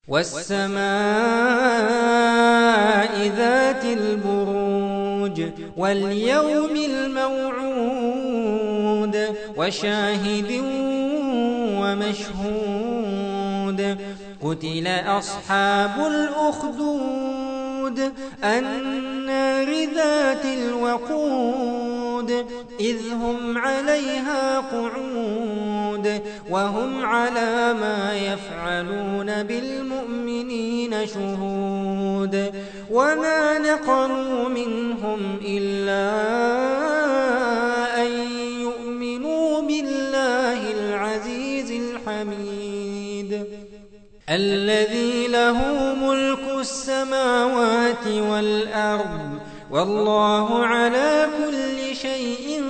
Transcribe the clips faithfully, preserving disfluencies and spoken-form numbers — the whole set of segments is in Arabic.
والسماء ذات البروج واليوم الموعود وشاهد ومشهود قتل أصحاب الأخدود النار ذات الوقود إذ هم عليها قعود وهم على ما يفعلون بالمؤمنين شهود وما نقموا منهم إلا أن يؤمنوا بالله العزيز الحميد الذي له ملك السماوات والأرض والله على كل شيء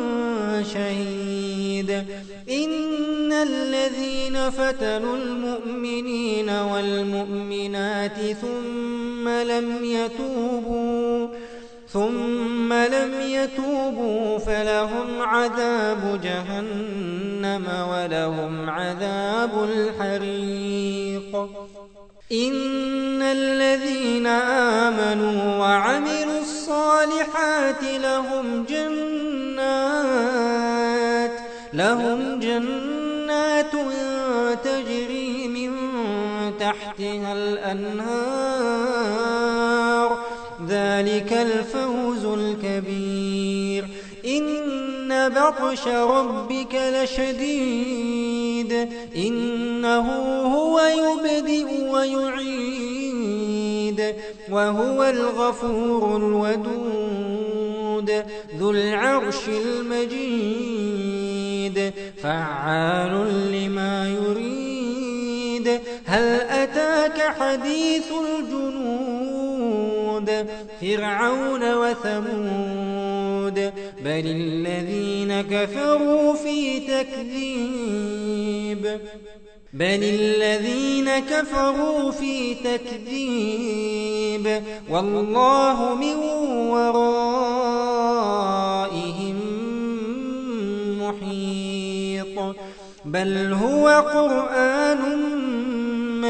شهيد إن الذين فتنوا المؤمنين والمؤمنات ثم لم يتوبوا ثم لم يتوبوا فلهم عذاب جهنم ولهم عذاب الحريق إن الذين آمنوا وعملوا الصالحات لهم جنات لهم جنات تجري من تحتها الأنهار ذلك الفوز الكبير إن بطش ربك لشديد إنه هو يبدئ ويعيد وهو الغفور الودود ذو العرش المجيد فعال لما يريد هل أتاك حديث الجنود فرعون وثمود بل الذين كفروا في تكذيب بل الذين كفروا في تكذيب والله من ورائهم محيط بل هو قرآن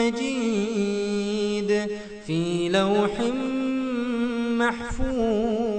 مجيد في لوح محفوظ